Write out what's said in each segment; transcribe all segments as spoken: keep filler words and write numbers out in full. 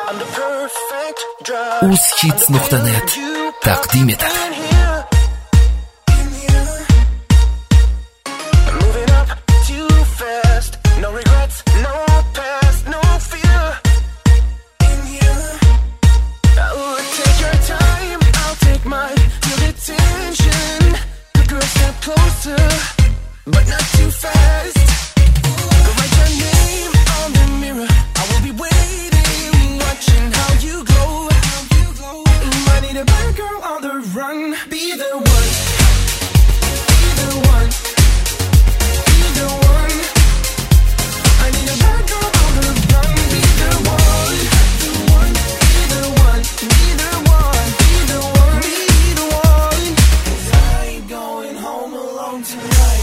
uz-hits nuqta net taqdim etadi. But not too fast. Go write your name on the mirror. I will be waiting, watching how you glow. I need a bad girl on the run. Be the one. Be the one. Be the one. I need a bad girl on the run. Be the one. The one. Be the one. Be the one. Be the one. Be the one. 'Cause I ain't going home alone tonight.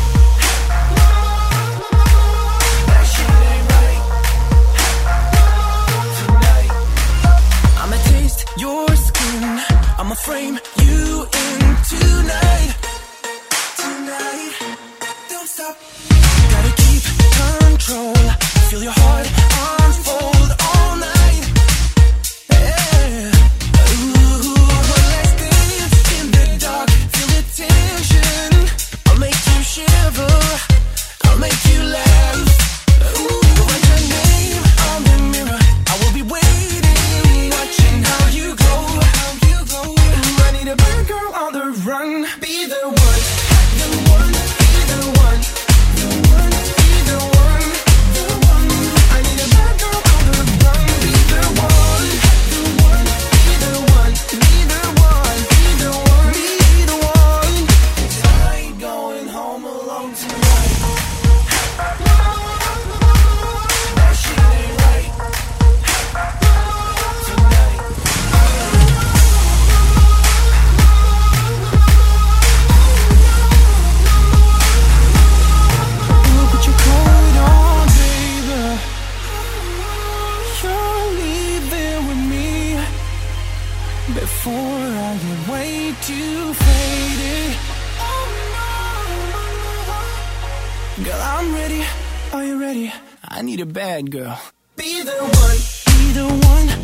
Your skin, I'ma frame you in tonight. Tonight, don't stop. Gotta keep control. Feel your heart unfold all night. Yeah. Ooh, one last dance in the dark. Feel the tension. I'll make you shiver. I'll make you laugh. Ooh, write your name on the mirror. I will be waiting, watching how you glow. I need a bad girl on the run. Be the one. The one. Be the one. The one. Be the one. The one. I need a bad girl on the run. Be the one. The one. Be the one. Be the one. Be the one. Be the one. 'Cause I ain't going home alone tonight. That shit ain't right. Tonight. Put your coat on, baby. You're leaving with me before I get way too faded. Girl, I'm ready. Are you ready? I need a bad girl. Be the one. Be the one.